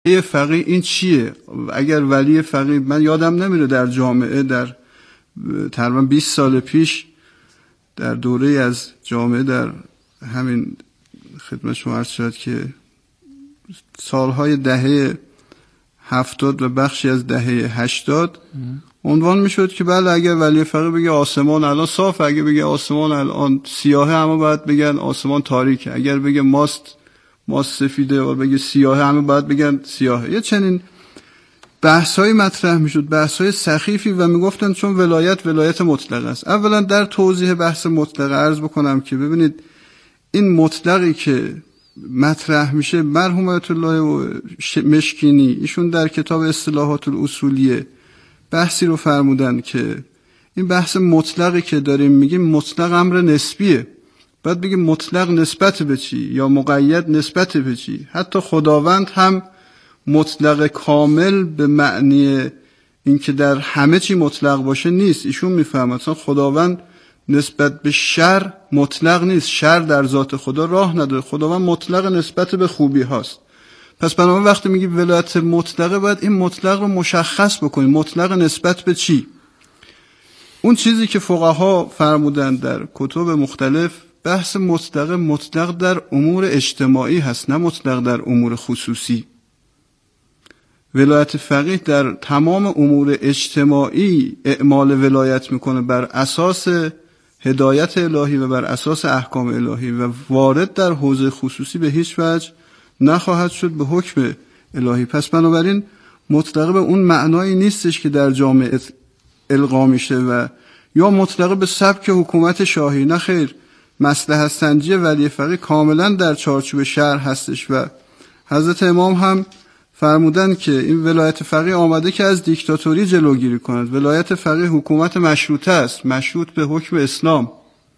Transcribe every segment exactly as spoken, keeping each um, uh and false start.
ولی فقیه این چیه؟ اگر ولی فقیه، من یادم نمیره در جامعه در تقریبا بیست سال پیش در دوره از جامعه در همین خدمت شما عرض شد که سالهای دهه هفتاد و بخشی از دهه هشتاد عنوان میشد که بله اگر ولی فقیه بگه آسمان الان صافه، اگر بگه آسمان الان سیاهه همه باید بگن آسمان تاریکه، اگر بگه ماست ماست سفیده و بگه سیاهه همه باید بگن سیاهه. یه چنین بحث‌های مطرح میشد، بحث‌های سخیفی، و میگفتن چون ولایت ولایت مطلق است. اولا در توضیح بحث مطلق عرض بکنم که ببینید این مطلقی که مطرح میشه، مرحوم آیت الله مشکینی ایشون در کتاب اصطلاحات الاصولیه بحثی رو فرمودن که این بحث مطلقی که داریم میگیم مطلق امر نسبیه. باید بگیم مطلق نسبت به چی یا مقید نسبت به چی. حتی خداوند هم مطلق کامل به معنی اینکه در همه چی مطلق باشه نیست. ایشون میفهمه مثلا خداوند نسبت به شر مطلق نیست، شر در ذات خدا راه نداره، خداوند مطلق نسبت به خوبی هاست. پس بنابراین وقتی میگی ولایت مطلقه باید این مطلق رو مشخص بکنیم، مطلق نسبت به چی. اون چیزی که فقها فرمودن در کتب مختلف، بحث مطلق مطلق در امور اجتماعی هست، نه مطلق در امور خصوصی. ولایت فقیه در تمام امور اجتماعی اعمال ولایت میکنه بر اساس هدایت الهی و بر اساس احکام الهی و وارد در حوزه خصوصی به هیچ وجه نخواهد شد به حکم الهی. پس بنابراین مطلق به اون معنایی نیستش که در جامعه القا میشه و یا مطلق به سبک حکومت شاهی، نه خیر. مصلحت سنجی ولی فقیه کاملا در چارچوب شرع هستش و حضرت امام هم فرمودن که این ولایت فقیه آمده که از دیکتاتوری جلوگیری کند. ولایت فقیه حکومت مشروطه است، مشروط به حکم اسلام،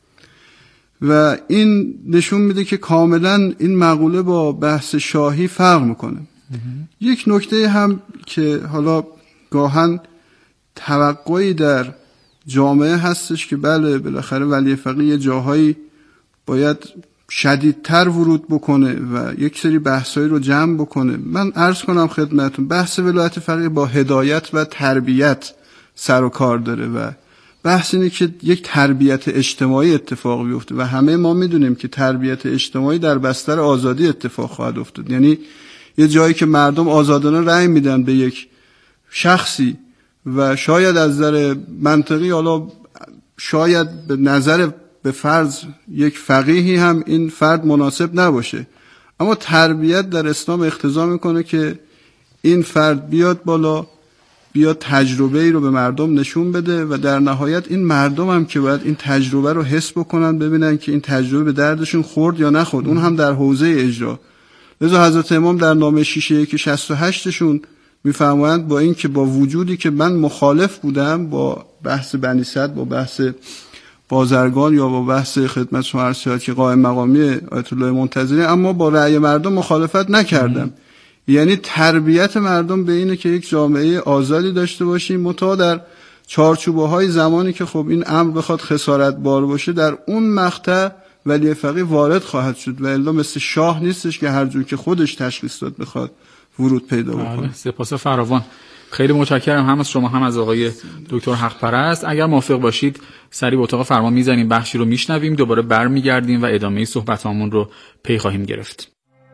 و این نشون میده که کاملا این مقوله با بحث شاهی فرق میکنه. یک نکته هم که حالا گاهن توقعی در جامعه هستش که بله بالاخره ولی فقیه جاهایی باید شدیدتر ورود بکنه و یک سری بحثایی رو جمع بکنه. من عرض کنم خدمتون بحث ولایت فقیه با هدایت و تربیت سر و کار داره و بحث اینه که یک تربیت اجتماعی اتفاق بیفته و همه ما میدونیم که تربیت اجتماعی در بستر آزادی اتفاق خواهد افتاد. یعنی یه جایی که مردم آزادانه رأی میدن به یک شخصی و شاید از نظر منطقی، حالا شاید به نظر به فرض یک فقیهی هم این فرد مناسب نباشه، اما تربیت در اسلام اقتضا میکنه که این فرد بیاد بالا، بیاد تجربه ای رو به مردم نشون بده و در نهایت این مردم هم که باید این تجربه رو حس بکنن، ببینن که این تجربه به دردشون خورد یا نخورد، اون هم در حوزه اجرا. لذا حضرت امام در نامه شیشه یک شصت و هشت شون میفرمایند با این که با وجودی که من مخالف بودم با بحث بنی سعد، با بحث بازرگان یا با بحث خدمت شما عرض شد که قائم مقامی آیت الله منتظری، اما با رأی مردم مخالفت نکردم. یعنی تربیت مردم به اینه که یک جامعه آزادی داشته باشیم، متا در چارچوبه های زمانی که خب این امر بخواد خسارت بار باشه در اون مقطع ولی فقیه وارد خواهد شد و الا مثل شاه نیستش که هر جور که خودش تشخیص داد بخواد ورود پیدا بکنه. سپاس فراوان، خیلی متشکرم هم از شما هم از آقای دکتر حق پرست. اگر موافق باشید سری به اتاق فرمان میزنیم، بخشی رو میشنویم، دوباره برمیگردیم و ادامه صحبتامون رو پی خواهیم گرفت.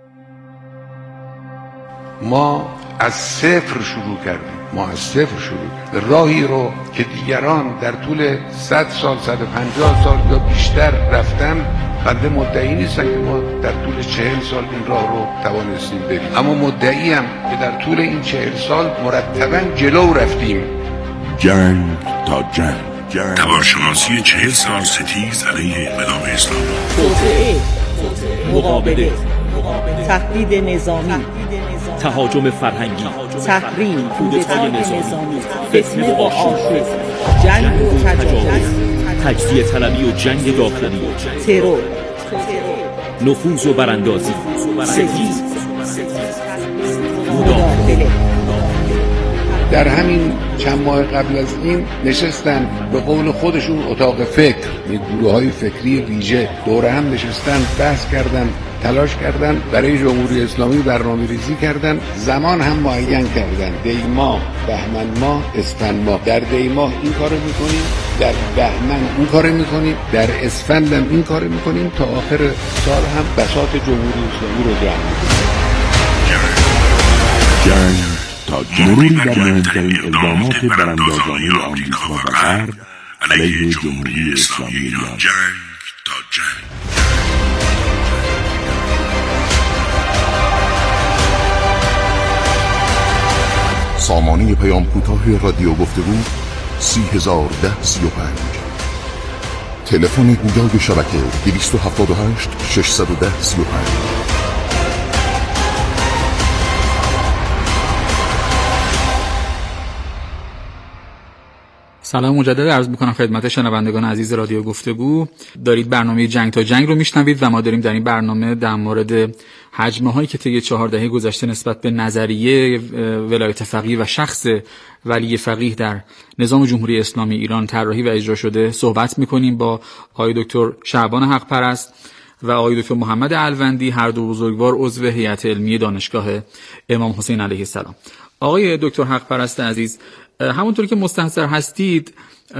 ما از صفر شروع کردیم، ما از صفر شروع کردیم راهی رو که دیگران در طول صد سال، صد و پنجاه سال یا بیشتر رفتن. بنده مدعی نیستم که ما در طول چهل سال این راه رو توانستیم بریم، اما مدعی هم که در طول این چهل سال مرتباً جلو رفتیم. جنگ تا جنگ، جنگ. تبارشناسی چهل سال ستیز علیه انقلاب اسلامی. توطئه، مقابله، تهدید نظامی، تهاجم فرهنگی، تحریم، کودتای نظامی، فتنه و آشوب، جنگ و تجاوز، تجزیه طلبی و جنگ داخلی، ترور، نفوذ و براندازی، ستیز، مداخله. در همین چند ماه قبل از این نشستن به قول خودشون اتاق فکر، گروه های فکری ویژه دوره هم نشستن بحث کردن تلاش کردن برای جمهوری اسلامی برنامه ریزی کردن، زمان هم معین کردن، دی ماه، بهمن ماه، اسفند ماه. در دی ماه این کارو میکنیم، در بهمن اون کارو میکنیم، در اسفند هم این کارو میکنیم، تا آخر سال هم بساط جمهوری اسلامی رو جمع میکنیم. جنگ تا جمهوری در مهمترین اقدامات براندازانه آمریکا و غرب علیه جمهوری اسلامی ایران. جنگ تا جنگ. سامانه پیام کوتاه رادیو گفتگو سی هزار ده سی و پنج. تلفن گویای شبکه دویست و هفتاد و هشت ششصد و ده سی و پنج. سلام مجدد عرض میکنم خدمت شنوندگان عزیز رادیو گفتگو. دارید برنامه جنگ تا جنگ رو میشنوید و ما داریم در این برنامه در مورد حجمه هایی که طی چهار دهه گذشته نسبت به نظریه ولایت فقیه و شخص ولی فقیه در نظام جمهوری اسلامی ایران طراحی و اجرا شده صحبت میکنیم با آقای دکتر شعبان حق پرست و آقای دکتر محمد الوندی، هر دو بزرگوار عضو هیئت علمی دانشگاه امام حسین علیه السلام. آقای دکتر حق پرست عزیز، همونطوری که مستحضر هستید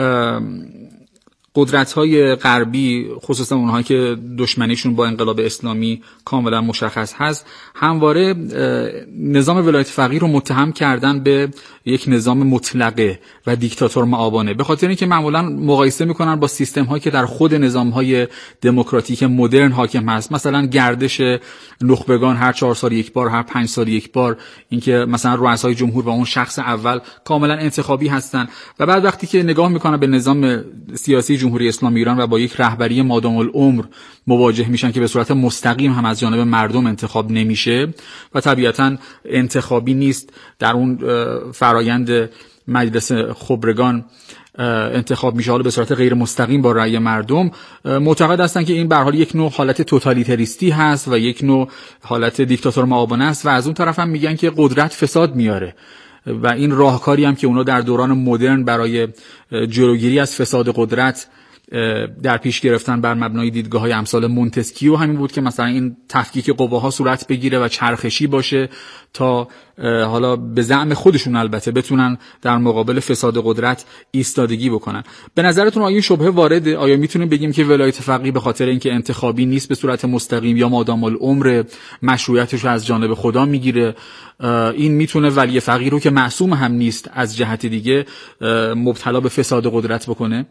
قدرت‌های غربی، خصوصا اونهایی که دشمنیشون با انقلاب اسلامی کاملا مشخص هست، همواره نظام ولایت فقیه رو متهم کردن به یک نظام مطلقه و دیکتاتور معابانه، به خاطر اینکه معمولا مقایسه میکنن با سیستم‌هایی که در خود نظام‌های دموکراتیک مدرن حاکم هست، مثلا گردش نخبگان هر چهار سال یک بار، هر پنج سال یک بار، اینکه مثلا رؤسای جمهور و اون شخص اول کاملا انتخابی هستن و بعد وقتی که نگاه میکنن به نظام سیاسی جمهوری اسلامی ایران و با یک رهبری مادام العمر مواجه میشن که به صورت مستقیم هم از جانب مردم انتخاب نمیشه و طبیعتاً انتخابی نیست، در اون فرایند مجلس خبرگان انتخاب میشه، حالا به صورت غیر مستقیم با رأی مردم، معتقد هستن که این به هر حال یک نوع حالت توتالیتریستی هست و یک نوع حالت دیکتاتور معابانه است و از اون طرف هم میگن که قدرت فساد میاره و این راهکاری هم که اونا در دوران مدرن برای جلوگیری از فساد قدرت در پیش گرفتن بر مبنای دیدگاه‌های امثال مونتسکیو همین بود که مثلا این تفکیک قواها صورت بگیره و چرخشی باشه تا حالا به زعم خودشون البته بتونن در مقابل فساد قدرت ایستادگی بکنن. به نظرتون آیا این شبهه وارده؟ آیا میتونیم بگیم که ولایت فقیه به خاطر اینکه انتخابی نیست به صورت مستقیم یا مادام العمر مشروعیتش رو از جانب خدا میگیره، این میتونه ولی فقیه رو که معصوم هم نیست از جهت دیگه مبتلا به فساد قدرت بکنه؟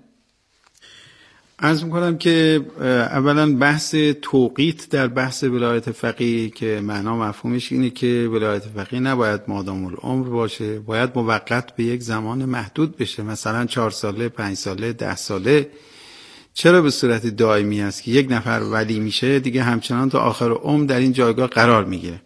عرض میکنم که اولا بحث توقیت در بحث ولایت فقیه که معنا مفهومش اینه که ولایت فقیه نباید مادام العمر باشه، باید موقت به یک زمان محدود بشه، مثلا چهار ساله، پنج ساله، ده ساله. چرا به صورت دائمی است که یک نفر ولی میشه دیگه همچنان تا آخر عمر در این جایگاه قرار میگیره؟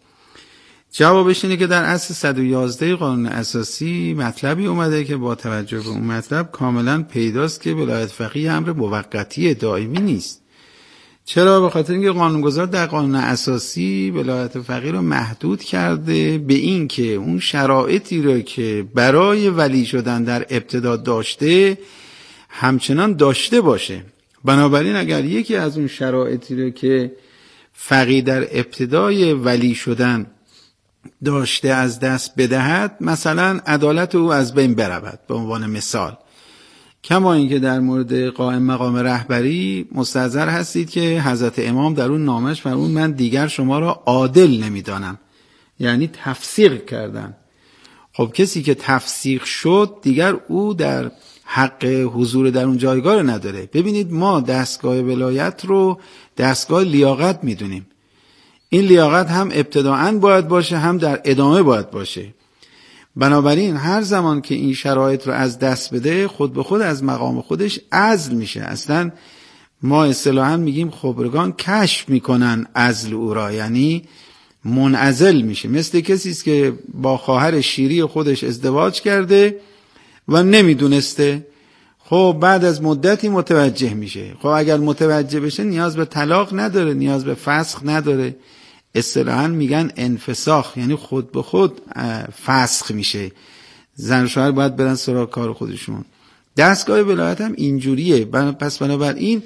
جوابش اینه که در اصل صد و یازده قانون اساسی مطلبی اومده که با توجه به اون مطلب کاملا پیداست که ولایت فقیه امر موقتی دائمی نیست. چرا؟ به خاطر اینکه قانونگذار در قانون اساسی ولایت فقیه رو محدود کرده به این که اون شرایطی رو که برای ولی شدن در ابتدا داشته همچنان داشته باشه. بنابراین اگر یکی از اون شرایطی رو که فقیه در ابتدای ولی شدن داشته از دست بدهد، مثلا عدالت او از بین برود به عنوان مثال، کما اینکه در مورد قائم مقام رهبری مستحضر هستید که حضرت امام در اون نامش فرمود من دیگر شما را عادل نمیدانم، یعنی تفسیق کردن. خب کسی که تفسیق شد دیگر او در حق حضور در اون جایگاه رو نداره. ببینید ما دستگاه ولایت رو دستگاه لیاقت میدونیم، این لیاقت هم ابتداعاً باید باشه هم در ادامه باید باشه. بنابراین هر زمان که این شرایط رو از دست بده خود به خود از مقام خودش عزل میشه. اصلا ما اصطلاحاً میگیم خبرگان کشف میکنن عزل او را، یعنی منعزل میشه. مثل کسی است که با خواهر شیری خودش ازدواج کرده و نمیدونسته، خب بعد از مدتی متوجه میشه. خب اگر متوجه بشه نیاز به طلاق نداره، نیاز به فسخ نداره، اصطلاحاً میگن انفساخ، یعنی خود به خود فسخ میشه. زن و شوهر باید برن سراغ کار خودشون. دستگاه ولایت هم اینجوریه. پس بنابراین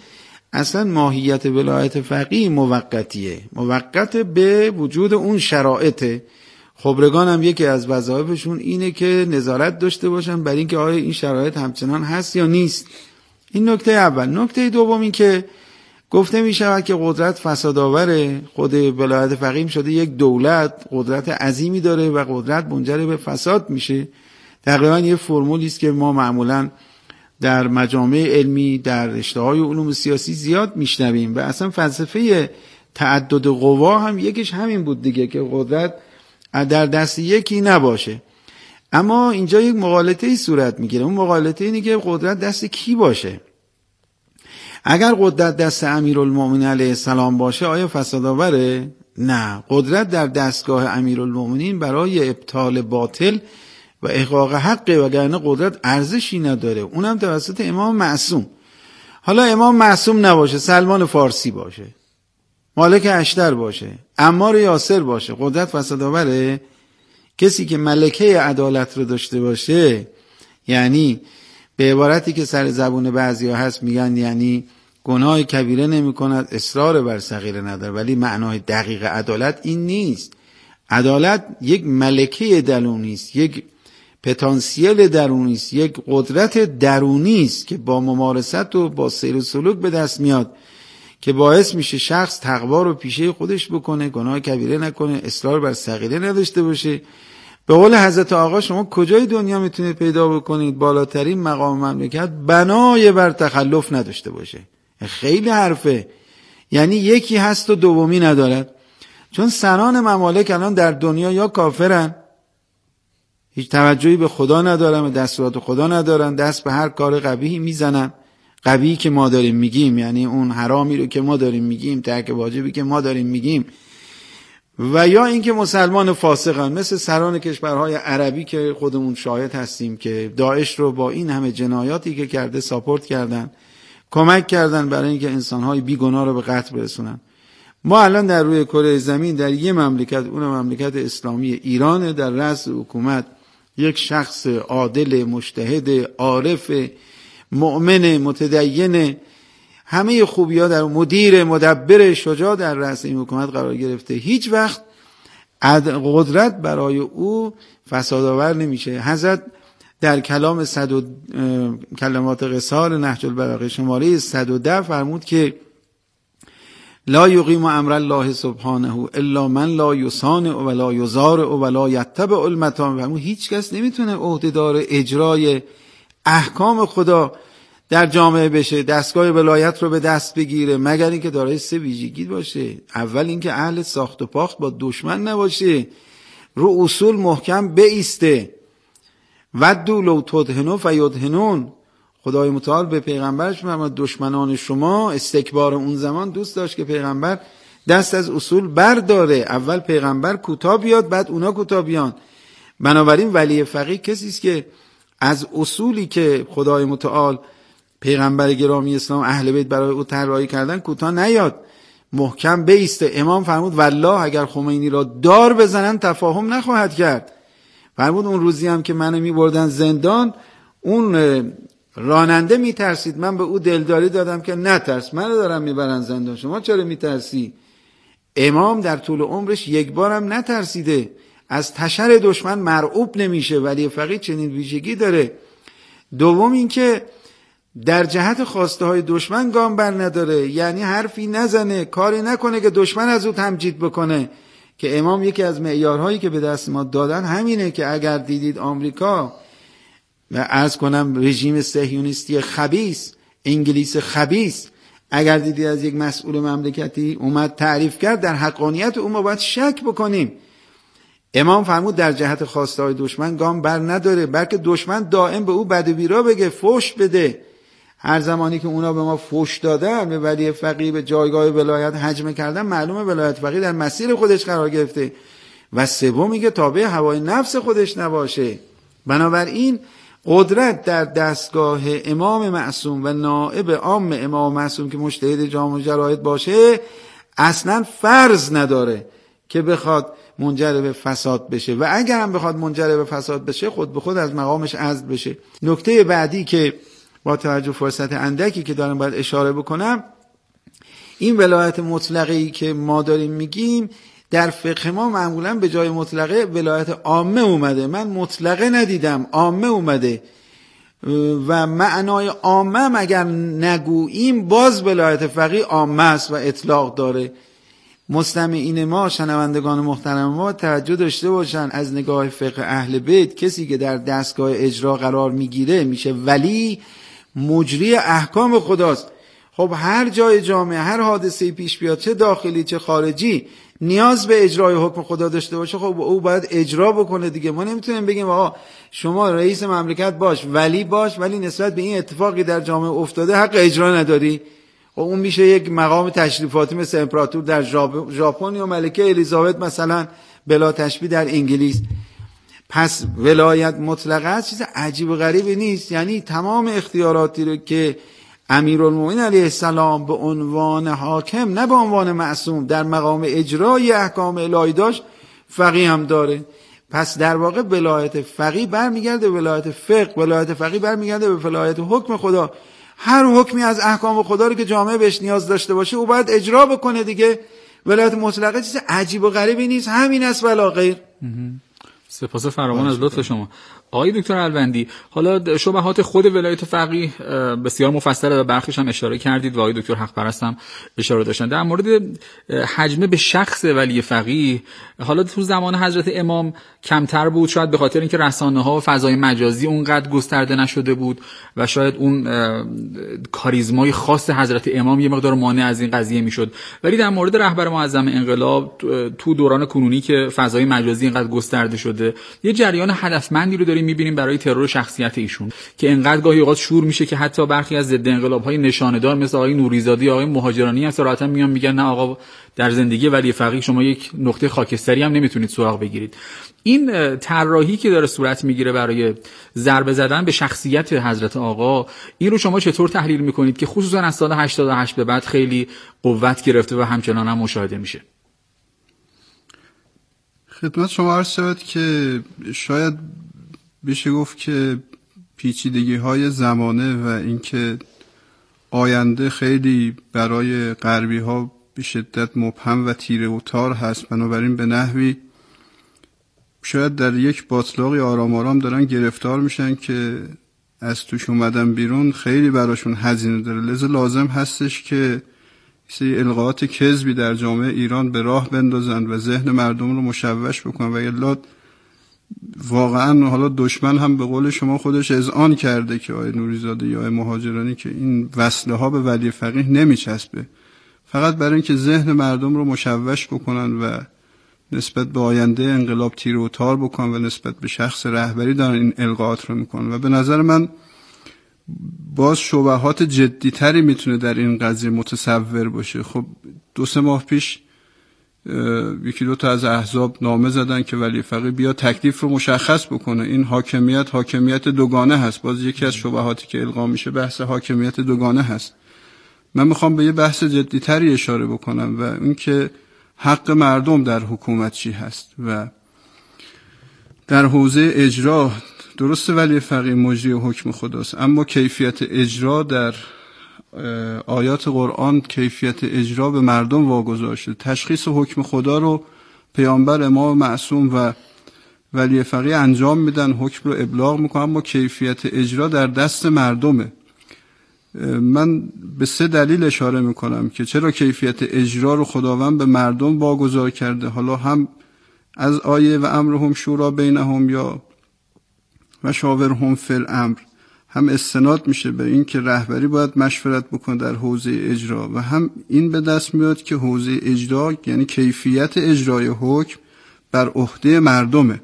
اصلا ماهیت ولایت فقیه موقتیه، موقت به وجود اون شرایطه. خبرگان هم یکی از وظایفشون اینه که نظارت داشته باشن بر این که آیا این شرایط همچنان هست یا نیست. این نکته اول. نکته دوم این که گفته می شود که قدرت فسادآوره. خود ولایت فقیه شده یک دولت، قدرت عظیمی داره و قدرت منجر به فساد میشه. تقریبا یه فرمولی است که ما معمولا در مجامع علمی، در رشته‌های علوم سیاسی زیاد میشنویم و اصلا فلسفه تعدد قوا هم یکیش همین بود دیگه، که قدرت در دست یکی نباشه. اما اینجا یک مغالطه‌ای صورت میگیره. اون مغالطه اینه که قدرت دست کی باشه. اگر قدرت دست امیرالمومنین علیه السلام باشه آیا فسادآوره؟ نه. قدرت در دستگاه امیرالمومنین برای ابطال باطل و احقاق حقه، وگرنه قدرت ارزشی نداره. اونم توسط امام معصوم. حالا امام معصوم نباشه، سلمان فارسی باشه، مالک اشتر باشه، عمار یاسر باشه، قدرت فسادآوره؟ کسی که ملکه عدالت رو داشته باشه، یعنی به عبارتی که سر زبون بعضیا هست میگن یعنی گناه کبیره نمی کند، اصرار بر صغیره نداره، ولی معنای دقیق عدالت این نیست. عدالت یک ملکه درونی است، یک پتانسیل درونی است، یک قدرت درونی است که با ممارست و با سیر و سلوک به دست میاد، که باعث میشه شخص تقوا رو پیشه خودش بکنه، گناه کبیره نکنه، اصرار بر صغیره نداشته باشه. به قول حضرت آقا شما کجای دنیا میتونید پیدا بکنید بالاترین مقام مملکت بنای بر تخلف نداشته باشه؟ خیلی حرفه. یعنی یکی هست و دومی ندارد. چون سران ممالک الان در دنیا یا کافرن، هیچ توجهی به خدا ندارن، به دستورات خدا ندارن، دست به هر کار قبیحی میزنن. قبیحی که ما داریم میگیم یعنی اون حرامی رو که ما داریم میگیم، ترک واجبی که ما داریم میگیم. و یا اینکه مسلمان فاسقن، مثل سران کشورهای عربی که خودمون شاهد هستیم که داعش رو با این همه جنایاتی که کرده ساپورت کردن، کمک کردن برای اینکه انسانهای بیگناه رو به قتل برسونن. ما الان در روی کره زمین در یه مملکت، اون مملکت اسلامی ایران، در رأس حکومت یک شخص عادل، مجتهد، عارف، مؤمن، متدین، همه خوبی ها در مدیر، مدبر، شجاع در رأس این حکومت قرار گرفته. هیچ وقت قدرت برای او فسادآور نمیشه. حضرت در کلام صد و کلمات قصار نهج البلاغه شماره صد و ده فرمود که لا یقیم امر الله سبحانه الا من لا یصانع ولا یزارع ولا یتبع المطامع. فرمود هیچ کس نمیتونه عهدهدار اجرای احکام خدا در جامعه بشه، دستگاه ولایت رو به دست بگیره، مگر اینکه دارای سه ویژگی باشه. اول اینکه اهل ساخت و پاخت با دشمن نباشه، رو اصول محکم بایسته. ودوا لو تدهنوا فیدهنون. خدای متعال به پیغمبرش فرمود دشمنان شما، استکبار اون زمان دوست داشت که پیغمبر دست از اصول برداره. اول پیغمبر کوتاه بیاد، بعد اونا کوتاه بیان. بنابراین ولی فقیه کسی است که از اصولی که خدای متعال، پیغمبر گرامی اسلام، اهل بیت برای او طراحی کردن کوتاه نیاد، محکم بایسته. امام فرمود والله اگر خمینی را دار بزنن تفاهم نخواهد کرد. فرمود اون روزی هم که منو میبردن زندان، اون راننده میترسید، من به او دلداری دادم که نترس، منو دارم میبرن زندان، شما چرا میترسی؟ امام در طول عمرش یک بارم نترسیده، از تشر دشمن مرعوب نمیشه. ولی فقیه چنین ویژگی داره. دوم این که در جهت خواسته های دشمن گام بر نداره، یعنی حرفی نزنه، کاری نکنه که دشمن از او تمجید بکنه. که امام یکی از معیارهایی که به دست ما دادن همینه که اگر دیدید آمریکا و عرض کنم رژیم صهیونیستی خبیث، انگلیس خبیث، اگر دیدید از یک مسئول مملکتی اومد تعریف کرد، در حقانیت او ما باید شک بکنیم. امام فرمود در جهت خواسته های دشمن گام بر نداره، بلکه دشمن دائم به او بد و بیرا بگه، فحش بده. هر زمانی که اونا به ما فحش دادن، به ولی فقیه، به جایگاه ولایت هجمه کردن، معلومه ولایت فقیه در مسیر خودش قرار گرفته. و سوم میگه تابع هوای نفس خودش نباشه. بنابراین قدرت در دستگاه امام معصوم و نائب عام امام معصوم که مجتهد جامع جراید باشه اصلا فرض نداره که بخواد منجر به فساد بشه، و اگر هم بخواد منجر به فساد بشه خود به خود از مقامش عزل بشه. نکته بعدی که با توجه فرصت اندکی که دارم باید اشاره بکنم، این ولایت مطلقه‌ای که ما داریم میگیم در فقه ما معمولا به جای مطلقه ولایت عامه اومده. من مطلقه ندیدم، عامه اومده و معنای عامه اگر نگوییم باز ولایت فقیه عامه است و اطلاق داره. مستمعین ما، شنوندگان محترم ما توجه داشته باشن، از نگاه فقه اهل بیت کسی که در دستگاه اجرا قرار میگیره میشه ولی، مجری احکام خداست. خب هر جای جامعه هر حادثه پیش بیاد، چه داخلی چه خارجی، نیاز به اجرای حکم خدا داشته باشه، خب او باید اجرا بکنه دیگه. ما نمیتونیم بگیم آقا شما رئیس مملکت باش، ولی باش، ولی نسبت به این اتفاقی در جامعه افتاده حق اجرا نداری. خب اون میشه یک مقام تشریفاتی مثل امپراتور در ژاپن یا ملکه الیزابت مثلا بلا تشبیه در انگلیس. پس ولایت مطلقه است چیز عجیب و غریبی نیست. یعنی تمام اختیاراتی رو که امیرالمومنین علیه السلام به عنوان حاکم، نه به عنوان معصوم، در مقام اجرای احکام الهی داشت، فقیه هم داره. پس در واقع ولایت فقیه برمیگرده به ولایت فقه، ولایت فقیه برمیگرده به ولایت حکم خدا. هر حکمی از احکام خدا رو که جامعه بهش نیاز داشته باشه او باید اجرا بکنه دیگه. ولایت مطلقه چیز عجیب و غریبی نیست، همین است ولا غیر. سپاس فراوان از لطف شما آقای دکتر الوندی. حالا شبهات خود ولایت فقیه بسیار مفصله و برخیش هم اشاره کردید و آقای دکتر حق پرست هم اشاره داشتن. در مورد حجم به شخص ولی فقیه، حالا تو زمان حضرت امام کمتر بود، شاید به خاطر اینکه رسانه‌ها و فضای مجازی اونقدر گسترده نشده بود و شاید اون کاریزمای خاص حضرت امام یه مقدار مانع از این قضیه میشد. ولی در مورد رهبر معظم انقلاب تو دوران کنونی که فضای مجازی اینقدر گسترده شده، یه جریان هدفمندی رو داریم می‌بینیم برای ترور شخصیت ایشون که انقدر گاهی اوقات شور میشه که حتی برخی از ضد انقلاب‌های نشانه‌دار مثل آقای نوری‌زاده، آقای مهاجرانی هم صراحتاً میان میگن نه آقا در زندگی ولی فقیه شما یک نقطه خاکستری هم نمیتونید سراغ بگیرید. این طراحی که داره صورت میگیره برای ضربه زدن به شخصیت حضرت آقا، این رو شما چطور تحلیل میکنید که خصوصا از سال هشتاد و هشت به بعد خیلی قوت گرفته و همچنان هم مشاهده میشه؟ خدمت شما عرض شود که شاید بشه گفت که پیچیدگی های زمانه و اینکه آینده خیلی برای غربی ها به شدت مبهم و تیره و تار هست، بنابراین به نحوی شاید در یک باطلاقی آرام آرام دارن گرفتار میشن که از توش اومدن بیرون خیلی براشون هزینه داره. لذا لازم هستش که سری القاءات کذبی در جامعه ایران به راه بندازن و ذهن مردم رو مشوش بکنن و الا واقعا حالا دشمن هم به قول شما خودش اذعان کرده که آقای نوری‌زاده یا آقای مهاجرانی که این وصله ها به ولی فقیه نمیچسبه، فقط برای اینکه ذهن مردم رو مشوش بکنن و نسبت به آینده انقلاب تیر و تار بکنن و نسبت به شخص رهبری دارن این القاءات رو میکنن. و به نظر من باز شبهات جدی تری میتونه در این قضیه متصور باشه. خب دو سه ماه پیش یکی دو تا از احزاب نامه زدن که ولی فقیه بیا تکلیف رو مشخص بکنه. این حاکمیت حاکمیت دوگانه هست. باز یکی از شبهاتی که القا میشه بحث حاکمیت دوگانه هست. من میخوام به یه بحث جدی تری اشاره بکنم و اون که حق مردم در حکومت چی هست. و در حوزه اجرا درسته ولی فقیه مجری حکم خداست، اما کیفیت اجرا در آیات قرآن کیفیت اجرا به مردم واگذار شده. تشخیص حکم خدا رو پیامبر امام معصوم و ولی فقیه انجام میدن، حکم رو ابلاغ میکنن، اما کیفیت اجرا در دست مردمه. من به سه دلیل اشاره میکنم که چرا کیفیت اجرا رو خداوند به مردم واگذار کرده. حالا هم از آیه و امرهم شورا بینهم یا و شاورهم فی الامر هم استناد میشه به این که رهبری باید مشورت بکنه در حوزه اجرا و هم این به دست میاد که حوزه اجرا یعنی کیفیت اجرای حکم بر عهده مردمه.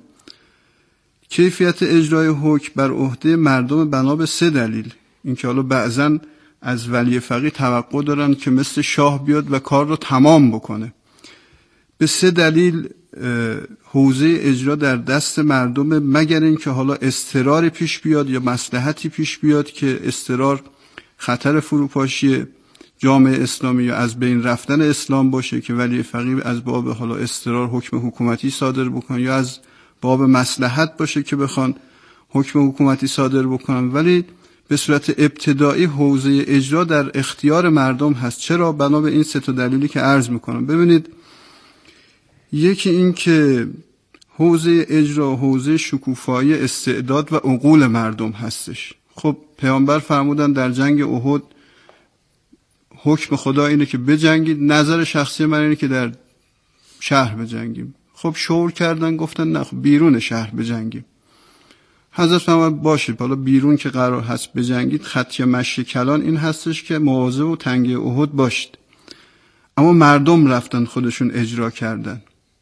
کیفیت اجرای حکم بر عهده مردم بنا به سه دلیل. این که حالا بعضن از ولی فقیه توقع دارن که مثل شاه بیاد و کار رو تمام بکنه. به سه دلیل حوزه اجرا در دست مردم، مگر اینکه حالا اضطراری پیش بیاد یا مصلحتی پیش بیاد که اضطرار خطر فروپاشی جامعه اسلامی یا از بین رفتن اسلام باشه که ولی فقیه از باب حالا اضطرار حکم حکومتی صادر بکنن یا از باب مصلحت باشه که بخوان حکم حکومتی صادر بکنن. ولی به صورت ابتدایی حوزه اجرا در اختیار مردم هست. چرا؟ بنا به این سه تا دلیلی که عرض میکنم. ببینید، یکی این که حوزه اجرا حوزه شکوفایی استعداد و عقول مردم هستش. خب پیامبر فرمودن در جنگ احد حکم خدا اینه که بجنگید، نظر شخصی من اینه که در شهر بجنگیم. خب شور کردن، گفتن نه بیرون شهر بجنگیم. حضرت فرمود باشه، حالا بیرون که قرار هست بجنگید، خطی مشی کلان این هستش که مواظب و تنگه احد باشید. اما مردم رفتن خودشون اجرا کردن.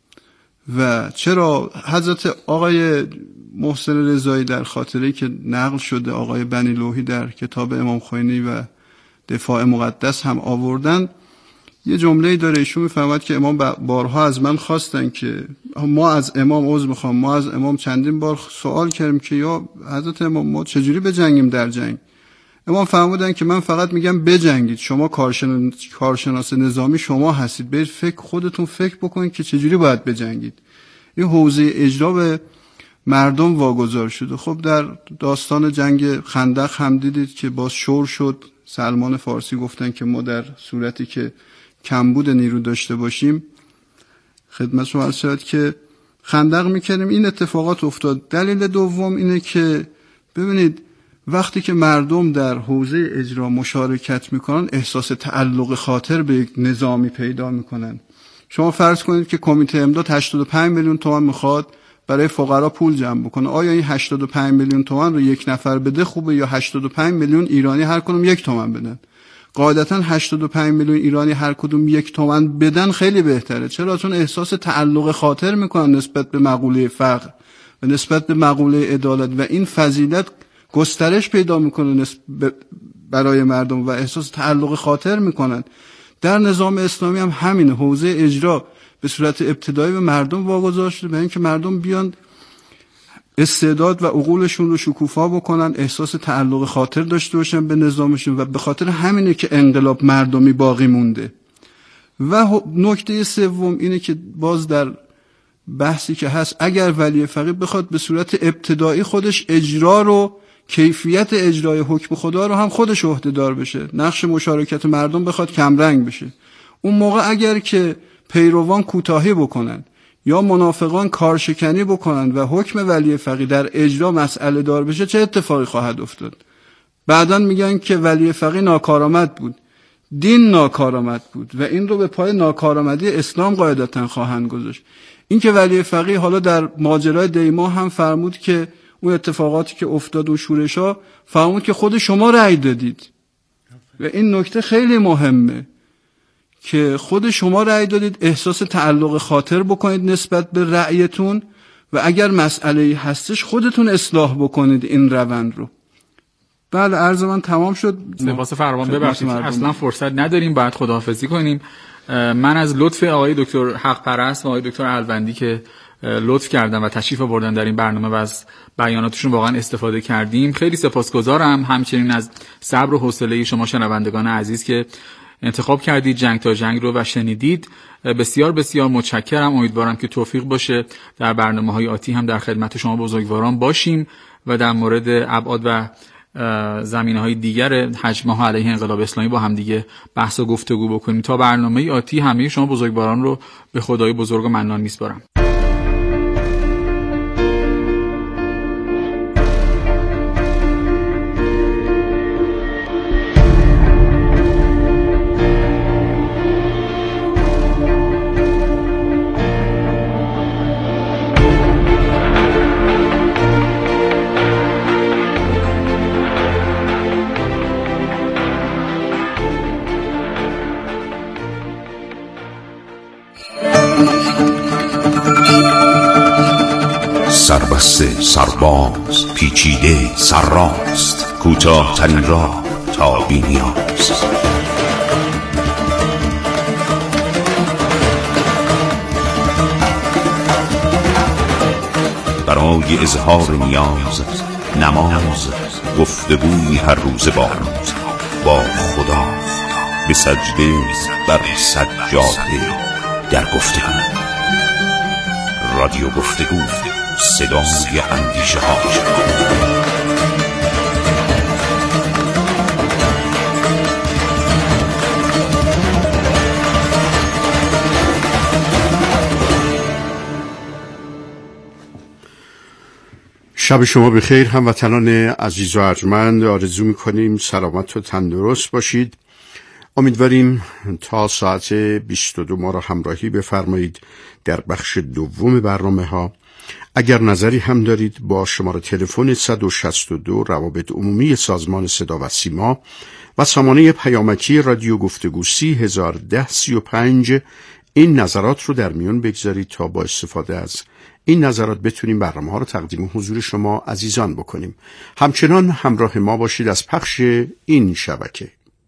و چرا حضرت آقای محسن رضایی در خاطره که نقل شده آقای بنی لوحی در کتاب امام خمینی و دفاع مقدس هم آوردن، یه جمله‌ای داره، ایشون میفرماد که امام بارها از من خواستن که ما از امام عذر میخوام ما از امام چندین بار سوال کردیم که یا حضرت امام ما چجوری بجنگیم در جنگ. امام فرمودن که من فقط میگم بجنگید، شما کارشناس کارشناس نظامی شما هستید، برید فکر خودتون فکر بکنید که چجوری باید بجنگید. این حوزه اجرا به مردم واگذار شده. خب در داستان جنگ خندق هم دیدید که باز شور شد. سلمان فارسی گفتن که ما در صورتی که کمبود نیرو داشته باشیم خدمت شما عرض شد که خندق میکنیم. این اتفاقات افتاد. دلیل دوم اینه که ببینید وقتی که مردم در حوزه اجرا مشارکت میکنن احساس تعلق خاطر به یک نظامی پیدا میکنن. شما فرض کنید که کمیته امداد هشتاد و پنج میلیون تومان میخواد برای فقرا پول جمع بکنه. آیا این هشتاد و پنج میلیون تومان رو یک نفر بده خوبه یا هشتاد و پنج میلیون ایرانی هر کدوم یک تومان بدن؟ قاعدتا هشتاد و پنج میلیون ایرانی هر کدوم یک تومان بدن خیلی بهتره. چرا؟ چون احساس تعلق خاطر میکنن نسبت به مقوله فقر و نسبت به مقوله عدالت و این فضیلت گسترش پیدا میکنه برای مردم و احساس تعلق خاطر میکنن. در نظام اسلامی هم همین حوزه اجرا به صورت ابتدایی به مردم واگذار شده، به اینکه مردم بیان استعداد و عقولشون رو شکوفا بکنن، احساس تعلق خاطر داشته باشن به نظامشون و به خاطر همینه که انقلاب مردمی باقی مونده. و نکته سوم اینه که باز در بحثی که هست اگر ولی فقیه بخواد به صورت ابتدایی خودش اجرا رو کیفیت اجرای حکم خدا رو هم خودش عهده‌دار بشه، نقش مشارکت مردم بخواد کمرنگ بشه، اون موقع اگر که پیروان کوتاهی بکنن یا منافقان کارشکنی بکنن و حکم ولی فقیه در اجرا مسئله دار بشه چه اتفاقی خواهد افتاد؟ بعداً میگن که ولی فقیه ناکارآمد بود، دین ناکارآمد بود و این رو به پای ناکارآمدی اسلام قاعدتاً خواهند گذاشت. این که ولی فقیه حالا در ماجرای دیما هم فرمود که اون اتفاقاتی که افتاد و شورش‌ها فرمود که خود شما رأی دادید و این نکته خیلی مهمه که خود شما رأی دادید، احساس تعلق خاطر بکنید نسبت به رأیتون و اگر مسئله‌ای هستش خودتون اصلاح بکنید این روند رو. بله عرض من تمام شد. سپاس فراوان. ببخشید اصلا فرصت نداریم، باید خداحافظی کنیم. من از لطف آقای دکتر حق پرست و آقای دکتر الوندی که لطف کردن و تشریف آوردن در این برنامه و از بیاناتشون واقعا استفاده کردیم خیلی سپاسگزارم. همچنین از صبر و حوصله شما شنوندگان عزیز که انتخاب کردید جنگ تا جنگ رو و شنیدید. بسیار بسیار متشکرم. امیدوارم که توفیق باشه در برنامه‌های آتی هم در خدمت شما بزرگواران باشیم و در مورد ابعاد و زمینه‌های دیگر هجمه‌ها علیه انقلاب اسلامی با هم دیگه بحث و گفتگو بکنیم. تا برنامه آتی همه شما بزرگواران رو به خدای بزرگ و منان میسپارم. سربسته سرباز پیچیده سرراست کوتاه ترین راه تا بی‌نیاز. برای اظهار نیاز نماز گفتگوی هر روز با با خدا به سجده بر سجاده در گفتگو. رادیو گفتگو، صدای اندیشه ها. شب شما بخیر هموطنان عزیز و ارجمند. آرزو می‌کنیم سلامت و تندرست باشید. امیدواریم تا ساعت بیست و دو ما را همراهی بفرمایید در بخش دوم برنامه ها. اگر نظری هم دارید با شماره تلفن صد و شصت و دو روابط عمومی سازمان صدا و سیما و سامانه پیامکی رادیو گفتگو سی هزار و ده سی و پنج این نظرات رو در میون بگذارید تا با استفاده از این نظرات بتونیم برنامه ها رو تقدیم حضور شما عزیزان بکنیم. همچنان همراه ما باشید از پخش این شبکه.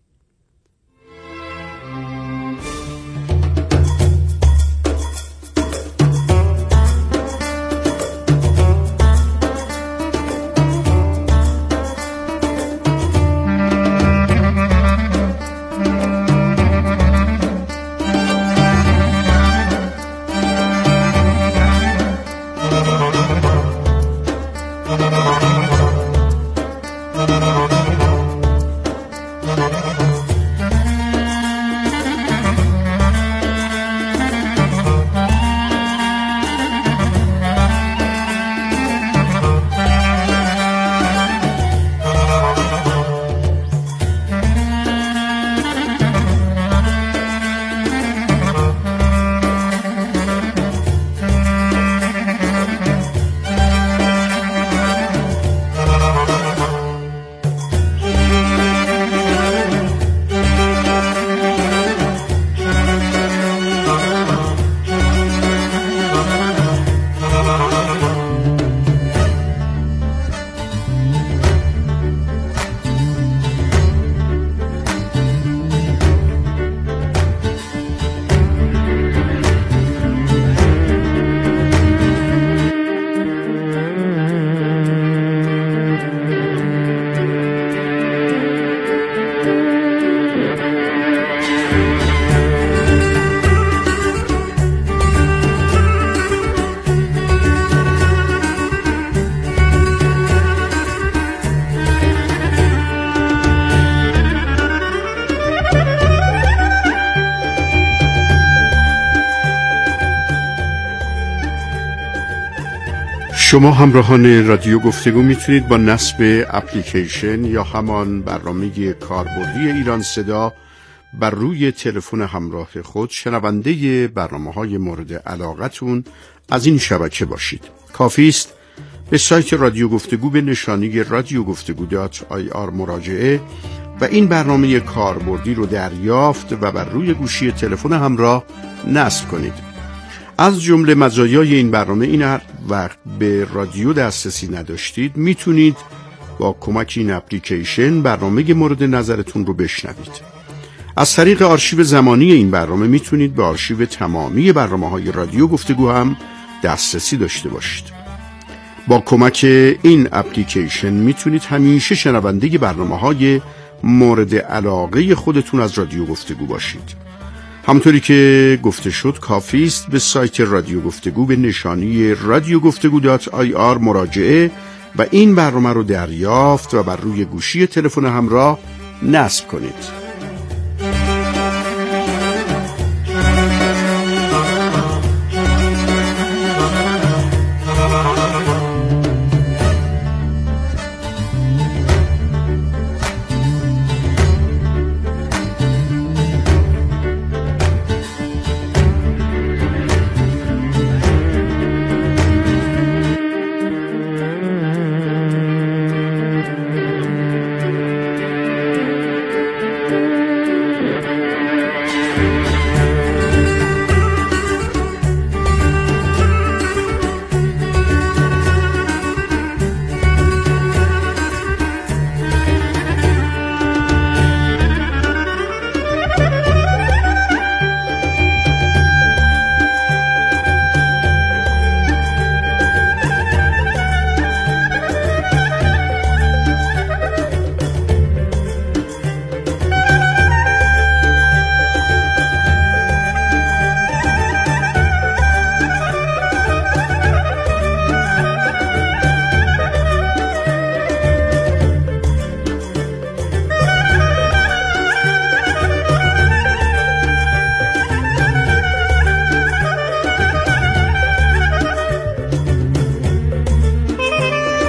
شما همراهان رادیو گفتگو میتونید با نصب اپلیکیشن یا همان برنامه کاربردی ایران صدا بر روی تلفن همراه خود شنونده برنامه‌های مورد علاقتون از این شبکه باشید. کافی است به سایت رادیو گفتگو به نشانی رادیو گفتگو دات آی آر مراجعه و این برنامه کاربردی رو دریافت و بر روی گوشی تلفن همراه نصب کنید. از جمله مزایای این برنامه این هر وقت به رادیو دسترسی نداشتید میتونید با کمک این اپلیکیشن برنامه مورد نظرتون رو بشنوید. از طریق آرشیو زمانی این برنامه میتونید به آرشیو تمامی برنامه‌های رادیو گفتگو هم دسترسی داشته باشید. با کمک این اپلیکیشن میتونید همیشه شنونده برنامه‌های مورد علاقه خودتون از رادیو گفتگو باشید. همونطوری که گفته شد کافی است به سایت رادیو گفتگو به نشانی رادیو گفتگو دات آی آر مراجعه و این برنامه رو دریافت و بر روی گوشی تلفن همراه نصب کنید.